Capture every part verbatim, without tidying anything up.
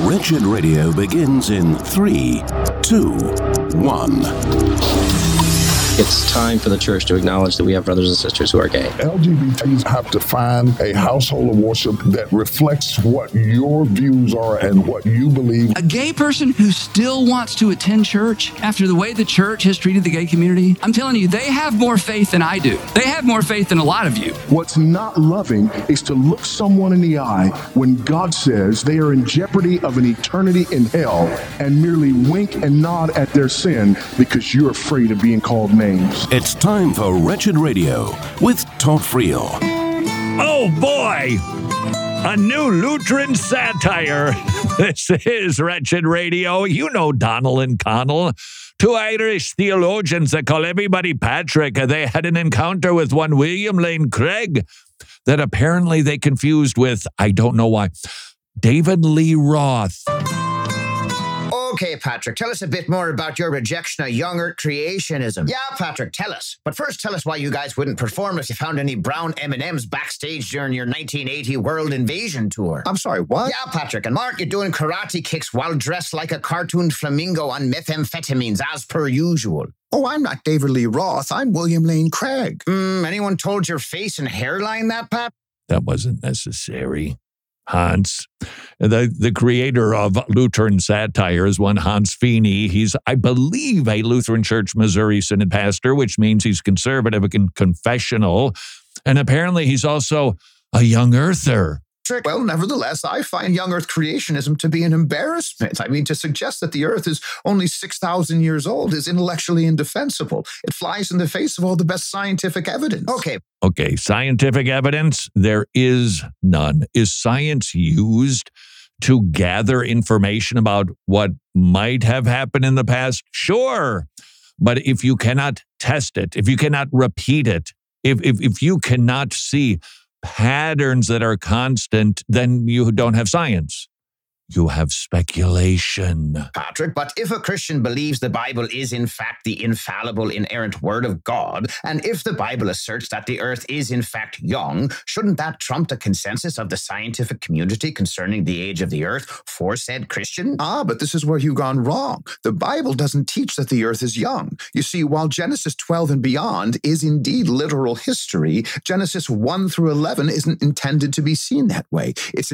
Wretched Radio begins in three, two, one. It's time for the church to acknowledge that we have brothers and sisters who are gay. L G B Ts have to find a household of worship that reflects what your views are and what you believe. A gay person who still wants to attend church after the way the church has treated the gay community, I'm telling you, they have more faith than I do. They have more faith than a lot of you. What's not loving is to look someone in the eye when God says they are in jeopardy of an eternity in hell and merely wink and nod at their sin because you're afraid of being called names. It's time for Wretched Radio with Todd Friel. Oh boy, a new Lutheran satire. This is Wretched Radio. You know Donald and Connell, two Irish theologians that call everybody Patrick. They had an encounter with one William Lane Craig that apparently they confused with, I don't know why, David Lee Roth. Okay, Patrick, tell us a bit more about your rejection of young earth creationism. Yeah, Patrick, tell us. But first, tell us why you guys wouldn't perform if you found any brown M and M's backstage during your nineteen eighty World Invasion Tour. I'm sorry, what? Yeah, Patrick, and Mark, you're doing karate kicks while dressed like a cartoon flamingo on methamphetamines, as per usual. Oh, I'm not David Lee Roth. I'm William Lane Craig. Hmm, anyone told your face and hairline that, Pat? That wasn't necessary. Hans, the, the creator of Lutheran satire is one Hans Feeney. He's, I believe, a Lutheran Church Missouri Synod pastor, which means he's conservative and confessional. And apparently he's also a young earther. Well, nevertheless, I find young earth creationism to be an embarrassment. I mean, to suggest that the earth is only six thousand years old is intellectually indefensible. It flies in the face of all the best scientific evidence. Okay. Okay, scientific evidence? There is none. Is science used to gather information about what might have happened in the past? Sure. But if you cannot test it, if you cannot repeat it, if if, if you cannot see patterns that are constant, then you don't have science. You have speculation. Patrick, but if a Christian believes the Bible is in fact the infallible, inerrant word of God, and if the Bible asserts that the earth is in fact young, shouldn't that trump the consensus of the scientific community concerning the age of the earth for said Christian? Ah, but this is where you've gone wrong. The Bible doesn't teach that the earth is young. You see, while Genesis twelve and beyond is indeed literal history, Genesis one through eleven isn't intended to be seen that way. It's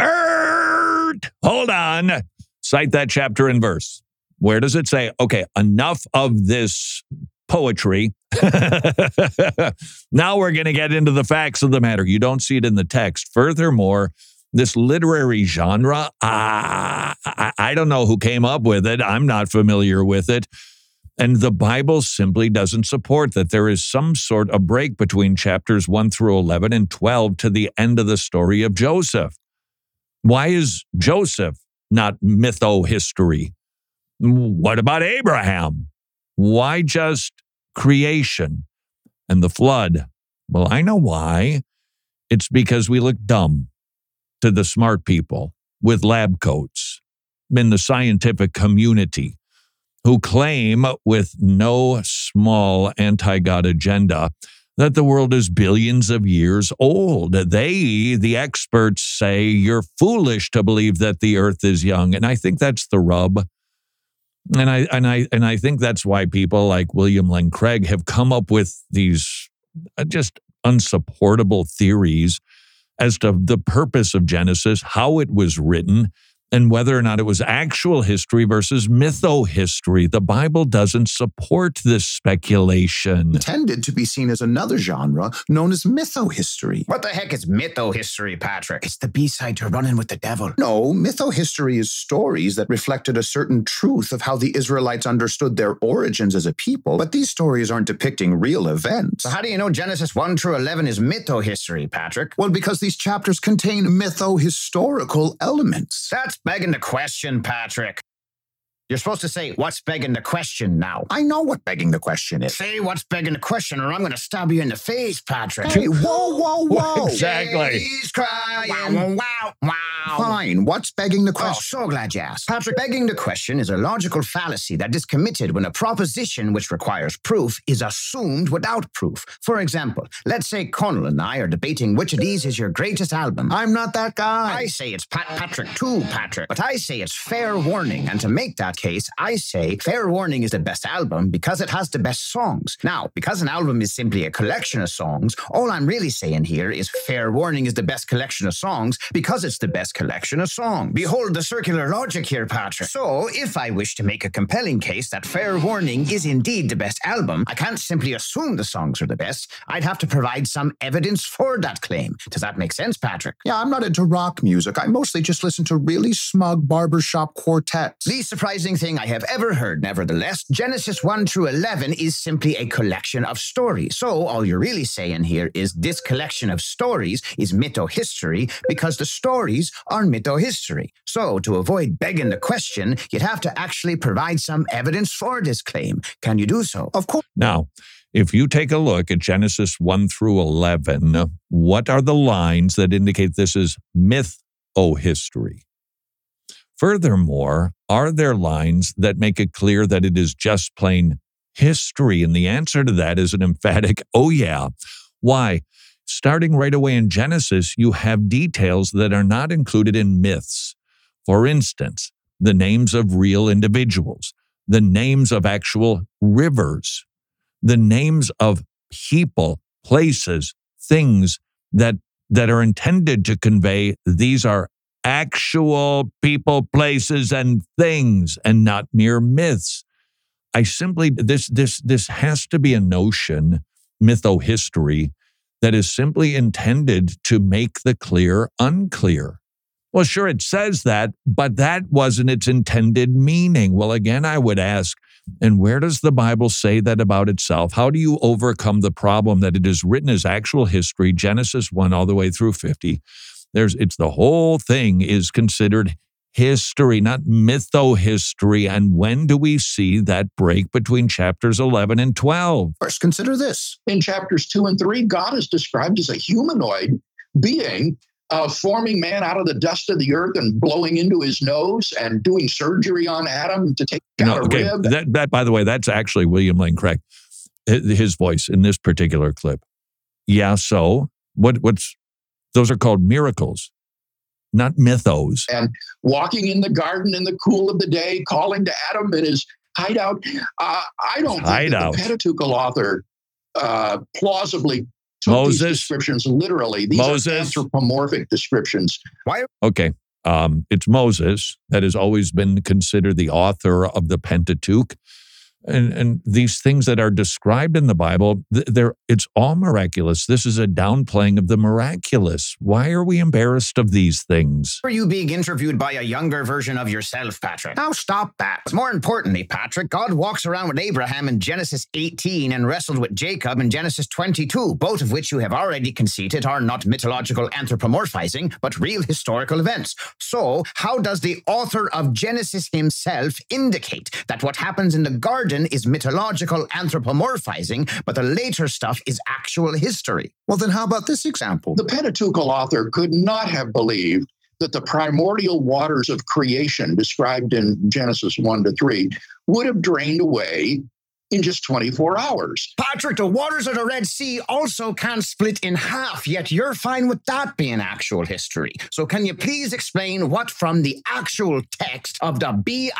Hold on. Cite that chapter and verse. Where does it say, okay, enough of this poetry. Now we're going to get into the facts of the matter. You don't see it in the text. Furthermore, this literary genre, ah, I, I don't know who came up with it. I'm not familiar with it. And the Bible simply doesn't support that there is some sort of break between chapters one through eleven and twelve to the end of the story of Joseph. Why is Joseph not mytho-history? What about Abraham? Why just creation and the flood? Well, I know why. It's because we look dumb to the smart people with lab coats in the scientific community who claim with no small anti-God agenda that the world is billions of years old. They, the experts, say you're foolish to believe that the earth is young. And I think that's the rub. And I and I and I think that's why people like William Lane Craig have come up with these just unsupportable theories as to the purpose of Genesis, how it was written, and whether or not it was actual history versus mytho-history. The Bible doesn't support this speculation. Intended to be seen as another genre known as mytho-history. What the heck is mytho-history, Patrick? It's the B-side to Running with the Devil. No, mytho-history is stories that reflected a certain truth of how the Israelites understood their origins as a people, but these stories aren't depicting real events. So how do you know Genesis one through eleven is mytho-history, Patrick? Well, because these chapters contain mytho-historical elements. That's begging the question, Patrick. You're supposed to say, what's begging the question now? I know what begging the question is. Say what's begging the question or I'm going to stab you in the face, Patrick. Hey, whoa, whoa, whoa. Exactly. He's crying. Wow, wow, wow. Fine. What's begging the Oh, question? so glad you asked. Patrick, begging the question is a logical fallacy that is committed when a proposition which requires proof is assumed without proof. For example, let's say Connell and I are debating which of these is your greatest album. I'm not that guy. I say it's Pat Patrick too, Patrick. But I say it's Fair Warning. And to make that case, I say Fair Warning is the best album because it has the best songs. Now, because an album is simply a collection of songs, all I'm really saying here is Fair Warning is the best collection of songs because it's the best collection of songs. Behold the circular logic here, Patrick. So, if I wish to make a compelling case that Fair Warning is indeed the best album, I can't simply assume the songs are the best. I'd have to provide some evidence for that claim. Does that make sense, Patrick? Yeah, I'm not into rock music. I mostly just listen to really smug barbershop quartets. The surprising thing I have ever heard, nevertheless, Genesis one through eleven is simply a collection of stories. So all you're really saying here is this collection of stories is mytho-history because the stories are mytho-history. So to avoid begging the question, you'd have to actually provide some evidence for this claim. Can you do so? Of course. Now, if you take a look at Genesis one through eleven, what are the lines that indicate this is mytho-history? Furthermore, are there lines that make it clear that it is just plain history? And the answer to that is an emphatic, oh yeah. Why? Starting right away in Genesis, you have details that are not included in myths. For instance, the names of real individuals, the names of actual rivers, the names of people, places, things that, that are intended to convey these are actual people, places, and things, and not mere myths. I simply, this, this, this has to be a notion, mytho-history, that is simply intended to make the clear unclear. Well, sure, it says that, but that wasn't its intended meaning. Well, again, I would ask, and where does the Bible say that about itself? How do you overcome the problem that it is written as actual history, Genesis one all the way through fifty? There's, it's the whole thing is considered history, not mytho-history. And when do we see that break between chapters eleven and twelve? First, consider this. In chapters two and three, God is described as a humanoid being, uh, forming man out of the dust of the earth and blowing into his nose and doing surgery on Adam to take out No, a okay. rib. That, that, by the way, that's actually William Lane Craig, his voice in this particular clip. Yeah, so what? What's those are called miracles, not mythos. And walking in the garden in the cool of the day, calling to Adam in his hideout. Uh, I don't think Hideout. that the Pentateuch author uh, plausibly took Moses. these descriptions literally. These Moses. are anthropomorphic descriptions. Why? Okay, um, it's Moses that has always been considered the author of the Pentateuch. And, and these things that are described in the Bible, they're, it's all miraculous. This is a downplaying of the miraculous. Why are we embarrassed of these things? Are you being interviewed by a younger version of yourself, Patrick? Now stop that. More importantly, Patrick, God walks around with Abraham in Genesis eighteen and wrestled with Jacob in Genesis twenty-two, both of which you have already conceded are not mythological anthropomorphizing, but real historical events. So, how does the author of Genesis himself indicate that what happens in the garden is mythological anthropomorphizing, but the later stuff is actual history? Well, then how about this example? The Pentateuchal author could not have believed that the primordial waters of creation described in Genesis one to three would have drained away in just twenty-four hours. Patrick, the waters of the Red Sea also can't split in half, yet you're fine with that being actual history. So can you please explain what from the actual text of the Bible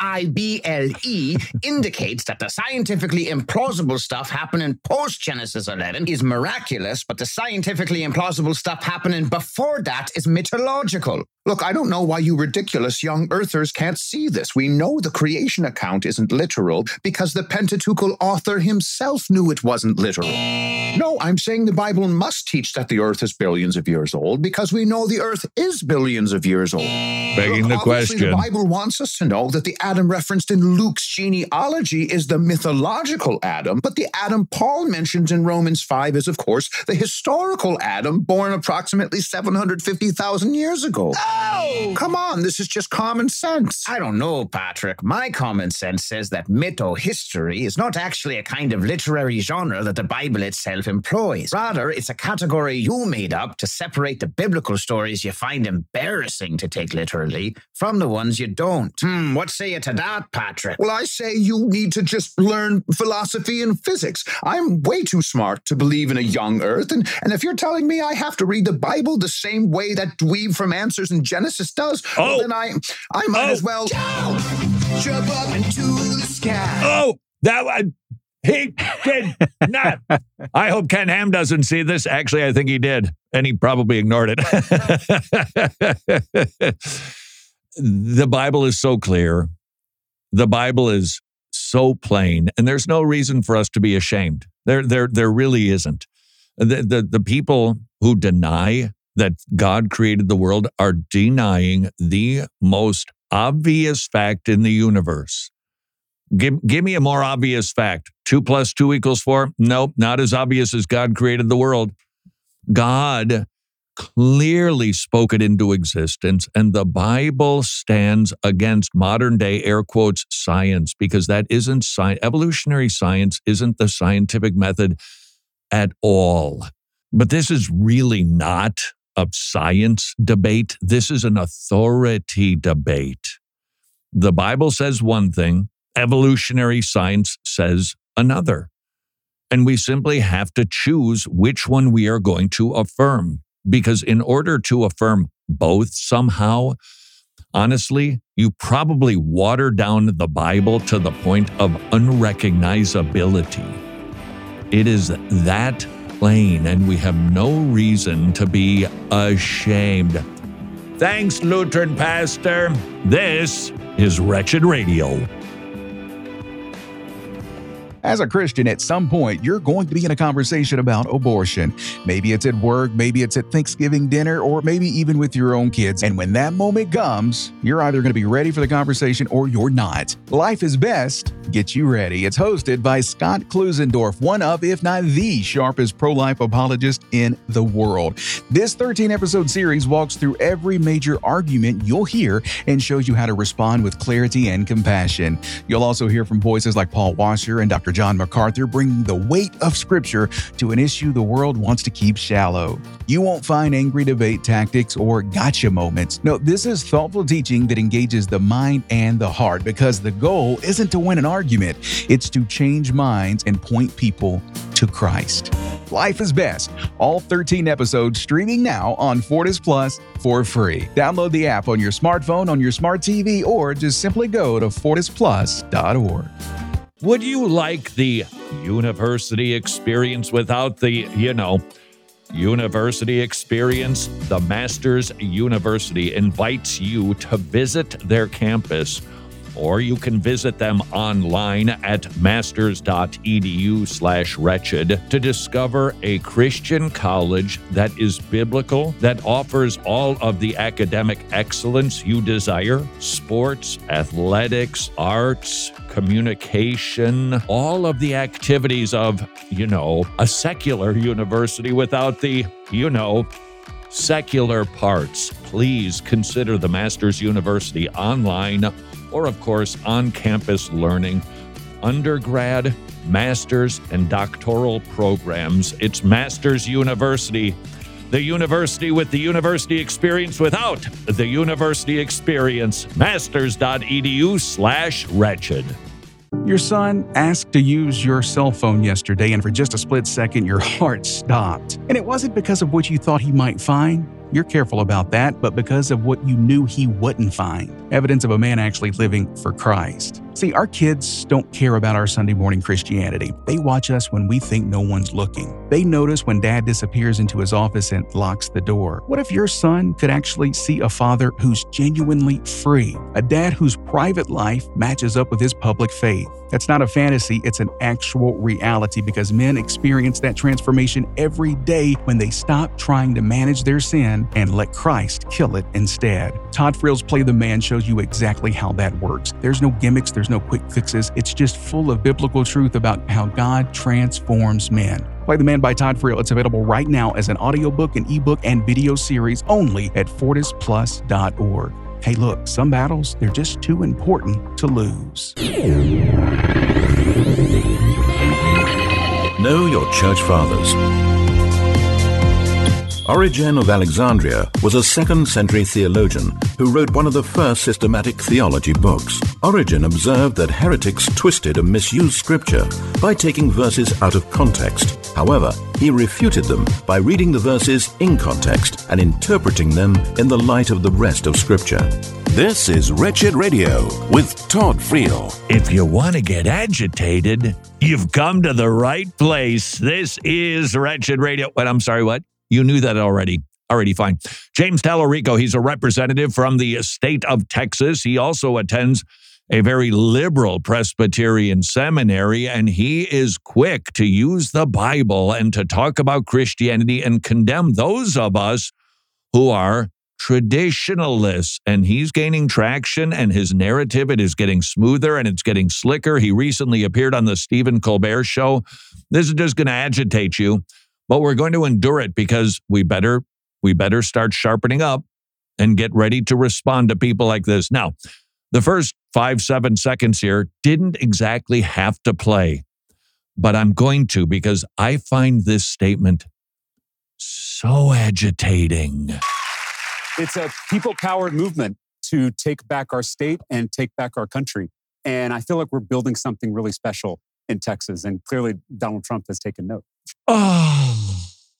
indicates that the scientifically implausible stuff happening post-Genesis eleven is miraculous, but the scientifically implausible stuff happening before that is mythological? Look, I don't know why you ridiculous young earthers can't see this. We know the creation account isn't literal because the Pentateuchal author himself knew it wasn't literal. No, I'm saying the Bible must teach that the earth is billions of years old because we know the earth is billions of years old. Begging the Look, obviously question. The Bible wants us to know that the Adam referenced in Luke's genealogy is the mythological Adam, but the Adam Paul mentions in Romans five is, of course, the historical Adam born approximately seven hundred fifty thousand years ago. No! Come on, this is just common sense. I don't know, Patrick. My common sense says that mytho-history is not actually a kind of literary genre that the Bible itself employs. Rather, it's a category you made up to separate the biblical stories you find embarrassing to take literally from the ones you don't. Hmm, what say you to that, Patrick? Well, I say you need to just learn philosophy and physics. I'm way too smart to believe in a young earth, and, and if you're telling me I have to read the Bible the same way that dweeb from Answers in Genesis does, Oh. well, then I, I might Oh. as well jump up into the sky. Oh, that one. He did not. I hope Ken Ham doesn't see this. Actually, I think he did, and he probably ignored it. The Bible is so clear. The Bible is so plain, and there's no reason for us to be ashamed. There, there, there really isn't. The, the, the people who deny that God created the world are denying the most obvious fact in the universe. Give, give me a more obvious fact. Two plus two equals four? Nope, not as obvious as God created the world. God clearly spoke it into existence, and the Bible stands against modern day air quotes science, because that isn't science. Evolutionary science isn't the scientific method at all. But this is really not a science debate. This is an authority debate. The Bible says one thing, evolutionary science says another. And we simply have to choose which one we are going to affirm. Because in order to affirm both somehow, honestly, you probably water down the Bible to the point of unrecognizability. It is that plain, and we have no reason to be ashamed. Thanks, Lutheran pastor. This is Wretched Radio. As a Christian, at some point, you're going to be in a conversation about abortion. Maybe it's at work, maybe it's at Thanksgiving dinner, or maybe even with your own kids. And when that moment comes, you're either going to be ready for the conversation or you're not. Life is Best gets you ready. It's hosted by Scott Klusendorf, one of, if not the sharpest pro-life apologist in the world. This thirteen-episode series walks through every major argument you'll hear and shows you how to respond with clarity and compassion. You'll also hear from voices like Paul Washer and Doctor John MacArthur, bringing the weight of Scripture to an issue the world wants to keep shallow. You won't find angry debate tactics or gotcha moments. No, this is thoughtful teaching that engages the mind and the heart, because the goal isn't to win an argument, it's to change minds and point people to Christ. Life is Best, all thirteen episodes streaming now on Fortis Plus for free. Download the app on your smartphone, on your smart T V, or just simply go to fortis plus dot org. Would you like the university experience without the, you know, university experience? The Masters University invites you to visit their campus, or you can visit them online at masters.edu slash wretched to discover a Christian college that is biblical, that offers all of the academic excellence you desire: sports, athletics, arts, communication, all of the activities of, you know, a secular university without the, you know, secular parts. Please consider the Masters University online, or of course on-campus learning, undergrad, master's, and doctoral programs. It's Masters University, the university with the university experience without the university experience. Masters.edu slash wretched. Your son asked to use your cell phone yesterday, and for just a split second, your heart stopped. And it wasn't because of what you thought he might find. You're careful about that, but because of what you knew he wouldn't find. Evidence of a man actually living for Christ. See, our kids don't care about our Sunday morning Christianity. They watch us when we think no one's looking. They notice when dad disappears into his office and locks the door. What if your son could actually see a father who's genuinely free? A dad whose private life matches up with his public faith? That's not a fantasy, it's an actual reality, because men experience that transformation every day when they stop trying to manage their sin man and let Christ kill it instead. Todd Friel's Play the Man shows you exactly how that works. There's no gimmicks, there's no quick fixes. It's just full of biblical truth about how God transforms men. Play the Man by Todd Friel. It's available right now as an audiobook, an ebook, and video series only at fortis plus dot org. Hey, look, some battles, they're just too important to lose. Know your church fathers. Origen of Alexandria was a second century theologian who wrote one of the first systematic theology books. Origen observed that heretics twisted and misused scripture by taking verses out of context. However, he refuted them by reading the verses in context and interpreting them in the light of the rest of scripture. This is Wretched Radio with Todd Friel. If you want to get agitated, you've come to the right place. This is Wretched Radio. But I'm sorry, what? You knew that already. Already fine. James Tallarico, he's a representative from the state of Texas. He also attends a very liberal Presbyterian seminary, and he is quick to use the Bible and to talk about Christianity and condemn those of us who are traditionalists. And he's gaining traction, and his narrative, it is getting smoother and it's getting slicker. He recently appeared on the Stephen Colbert Show. This is just going to agitate you. But we're going to endure it because we better we better start sharpening up and get ready to respond to people like this. Now, the first five, seven seconds here didn't exactly have to play, but I'm going to because I find this statement so agitating. It's a people-powered movement to take back our state and take back our country. And I feel like we're building something really special in Texas. And clearly, Donald Trump has taken note. Oh,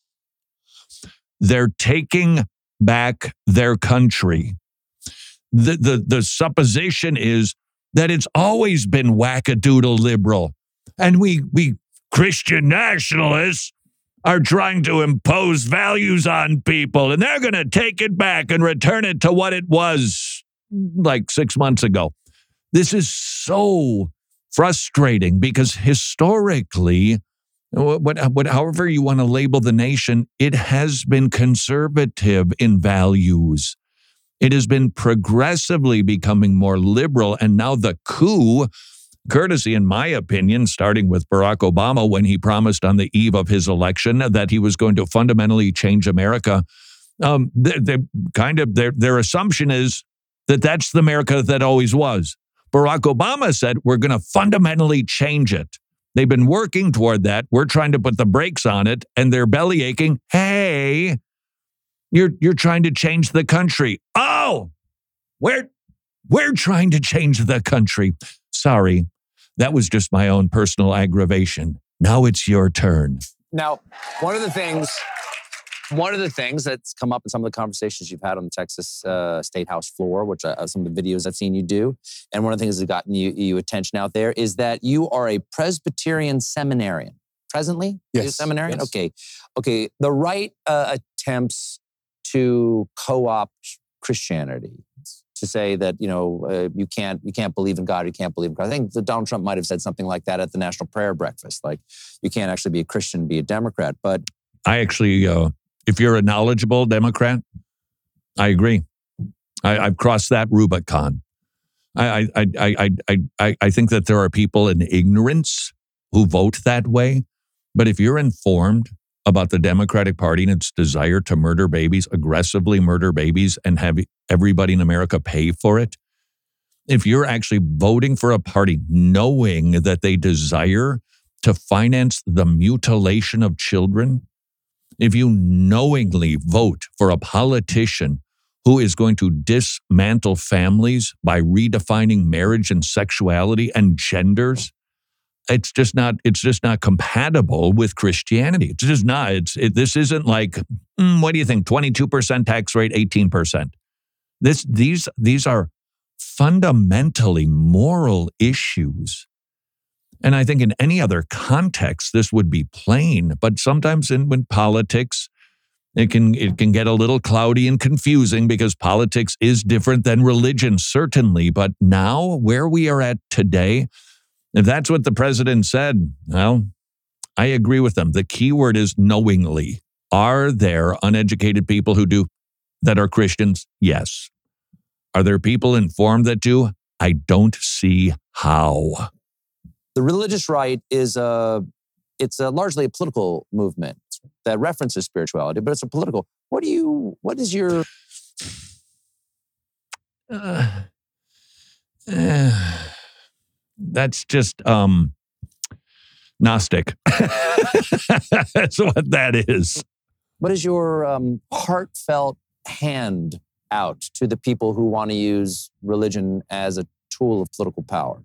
they're taking back their country. The, the, the supposition is that it's always been wackadoodle liberal. And we, we Christian nationalists are trying to impose values on people. And they're going to take it back and return it to what it was like six months ago. This is so frustrating because historically, What, what, however you want to label the nation, it has been conservative in values. It has been progressively becoming more liberal. And now the coup, courtesy, in my opinion, starting with Barack Obama when he promised on the eve of his election that he was going to fundamentally change America, um, they, they kind of their, their assumption is that that's the America that always was. Barack Obama said, we're going to fundamentally change it. They've been working toward that. We're trying to put the brakes on it, and they're belly aching. Hey, you're you're trying to change the country. Oh, we're we're trying to change the country. Sorry, that was just my own personal aggravation. Now it's your turn. Now, one of the things, one of the things that's come up in some of the conversations you've had on the Texas uh, State House floor, which uh, some of the videos I've seen you do, and one of the things that's gotten you, you attention out there is that you are a Presbyterian seminarian. Presently? Yes. You're a seminarian? Yes. Okay. Okay. The right uh, attempts to co-opt Christianity, to say that, you know, uh, you can't you can't believe in God, you can't believe in God. I think that Donald Trump might have said something like that at the National Prayer Breakfast, like you can't actually be a Christian, be a Democrat. But I actually... Uh... If you're a knowledgeable Democrat, I agree. I, I've crossed that Rubicon. I, I, I, I, I, I think that there are people in ignorance who vote that way. But if you're informed about the Democratic Party and its desire to murder babies, aggressively murder babies, and have everybody in America pay for it, if you're actually voting for a party knowing that they desire to finance the mutilation of children, if you knowingly vote for a politician who is going to dismantle families by redefining marriage and sexuality and genders, it's just not. It's just not compatible with Christianity. It's just not. It's it, this isn't like mm, what do you think? twenty-two percent tax rate, eighteen percent. This these these are fundamentally moral issues. And I think in any other context, this would be plain. But sometimes in when politics, it can it can get a little cloudy and confusing because politics is different than religion, certainly. But now, where we are at today, if that's what the president said, well, I agree with them. The key word is knowingly. Are there uneducated people who do that are Christians? Yes. Are there people informed that do? I don't see how. The religious right is a, it's a largely a political movement that references spirituality, but it's a political. What do you, what is your... Uh, uh, that's just um, Gnostic. That's what that is. What is your um, heartfelt hand out to the people who want to use religion as a tool of political power?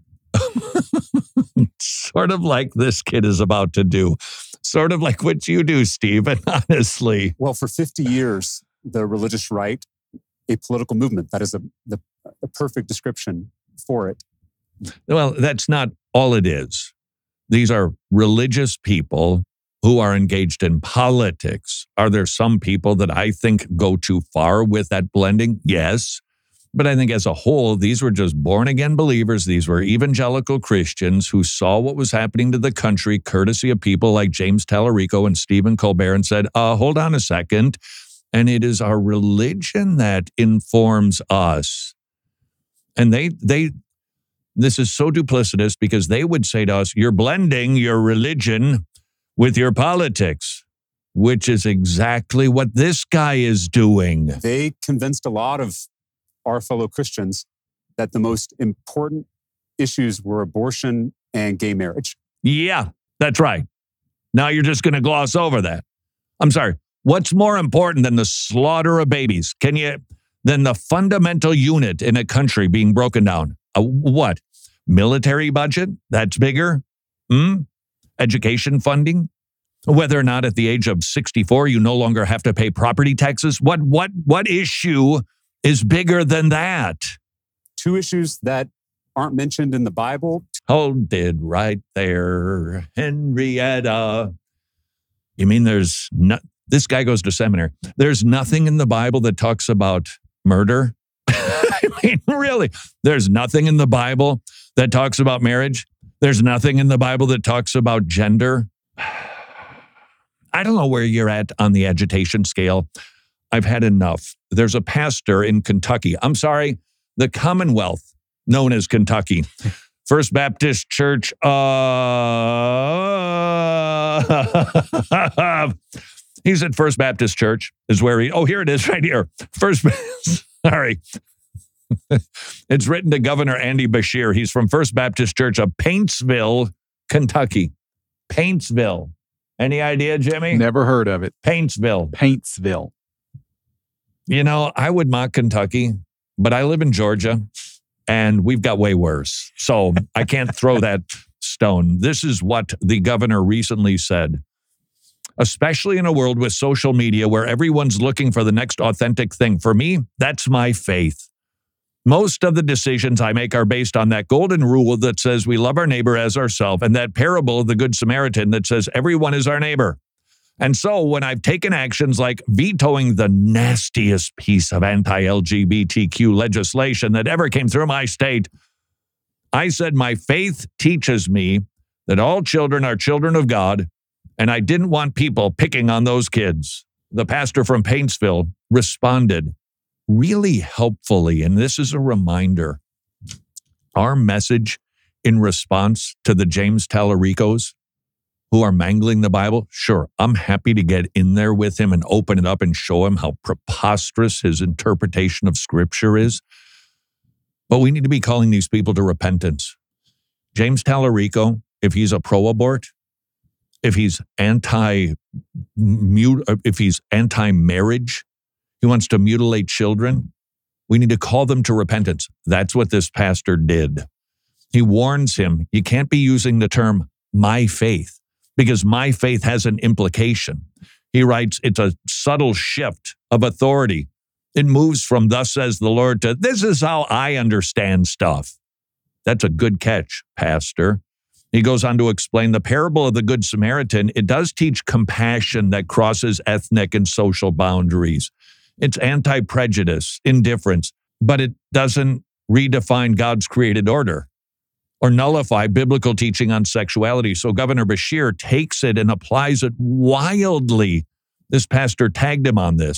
Sort of like this kid is about to do. Sort of like what you do, Stephen, honestly. Well, for fifty years, the religious right, a political movement, that is a, the, a perfect description for it. Well, that's not all it is. These are religious people who are engaged in politics. Are there some people that I think go too far with that blending? Yes. But I think as a whole, these were just born-again believers. These were evangelical Christians who saw what was happening to the country, courtesy of people like James Tallarico and Stephen Colbert, and said, uh, hold on a second. And it is our religion that informs us. And they, they, this is so duplicitous because they would say to us, you're blending your religion with your politics, which is exactly what this guy is doing. They convinced a lot of our fellow Christians that the most important issues were abortion and gay marriage. Yeah, that's right. Now you're just going to gloss over that. I'm sorry. What's more important than the slaughter of babies? Can you, than the fundamental unit in a country being broken down? Uh, what? Military budget? That's bigger? Hmm? Education funding? Whether or not at the age of sixty-four you no longer have to pay property taxes? What, what, what issue is bigger than that? Two issues that aren't mentioned in the Bible. Hold it right there, Henrietta. You mean there's not, this guy goes to seminary. There's nothing in the Bible that talks about murder? I mean, really, there's nothing in the Bible that talks about marriage. There's nothing in the Bible that talks about gender. I don't know where you're at on the agitation scale. I've had enough. There's a pastor in Kentucky. I'm sorry, the Commonwealth, known as Kentucky. First Baptist Church. Uh, he's at First Baptist Church is where he, oh, here it is right here. First, sorry. It's written to Governor Andy Beshear. He's from First Baptist Church of Paintsville, Kentucky. Paintsville. Any idea, Jimmy? Never heard of it. Paintsville. Paintsville. You know, I would mock Kentucky, but I live in Georgia, and we've got way worse. So I can't throw that stone. This is what the governor recently said. Especially in a world with social media where everyone's looking for the next authentic thing. For me, that's my faith. Most of the decisions I make are based on that golden rule that says we love our neighbor as ourselves, and that parable of the Good Samaritan that says everyone is our neighbor. And so when I've taken actions like vetoing the nastiest piece of anti-L G B T Q legislation that ever came through my state, I said my faith teaches me that all children are children of God, and I didn't want people picking on those kids. The pastor from Paintsville responded really helpfully, and this is a reminder. Our message in response to the James Tallaricos who are mangling the Bible, sure, I'm happy to get in there with him and open it up and show him how preposterous his interpretation of Scripture is. But we need to be calling these people to repentance. James Tallarico, if he's a pro-abort, if he's anti, if he's anti-marriage, he wants to mutilate children, we need to call them to repentance. That's what this pastor did. He warns him, you can't be using the term my faith, because my faith has an implication. He writes, it's a subtle shift of authority. It moves from thus says the Lord to this is how I understand stuff. That's a good catch, Pastor. He goes on to explain the parable of the Good Samaritan. It does teach compassion that crosses ethnic and social boundaries. It's anti-prejudice, indifference, but it doesn't redefine God's created order or nullify biblical teaching on sexuality. So Governor Beshear takes it and applies it wildly. This pastor tagged him on this.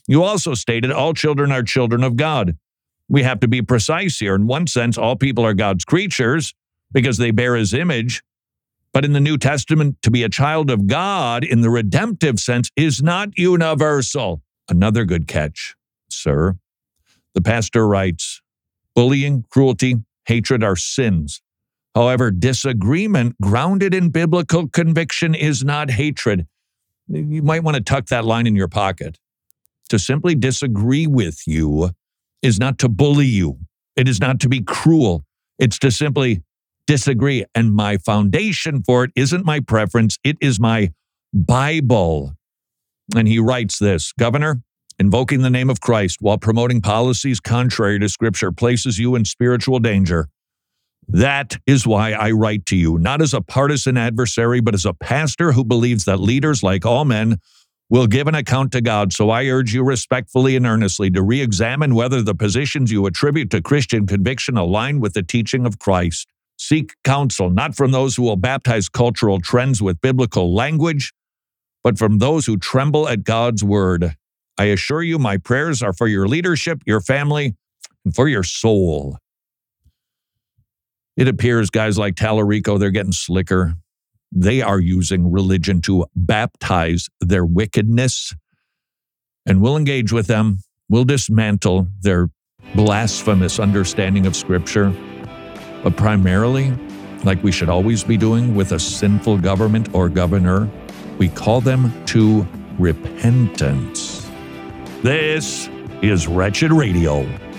You also stated all children are children of God. We have to be precise here. In one sense, all people are God's creatures because they bear his image. But in the New Testament, to be a child of God in the redemptive sense is not universal. Another good catch, sir. The pastor writes, bullying, cruelty, hatred are sins. However, disagreement grounded in biblical conviction is not hatred. You might want to tuck that line in your pocket. To simply disagree with you is not to bully you. It is not to be cruel. It's to simply disagree. And my foundation for it isn't my preference. It is my Bible. And he writes this, Governor, invoking the name of Christ while promoting policies contrary to Scripture places you in spiritual danger. That is why I write to you, not as a partisan adversary, but as a pastor who believes that leaders, like all men, will give an account to God. So I urge you respectfully and earnestly to re-examine whether the positions you attribute to Christian conviction align with the teaching of Christ. Seek counsel, not from those who will baptize cultural trends with biblical language, but from those who tremble at God's word. I assure you, my prayers are for your leadership, your family, and for your soul. It appears guys like Tallarico, they're getting slicker. They are using religion to baptize their wickedness, and we'll engage with them. We'll dismantle their blasphemous understanding of Scripture. But primarily, like we should always be doing with a sinful government or governor, we call them to repentance. This is Wretched Radio.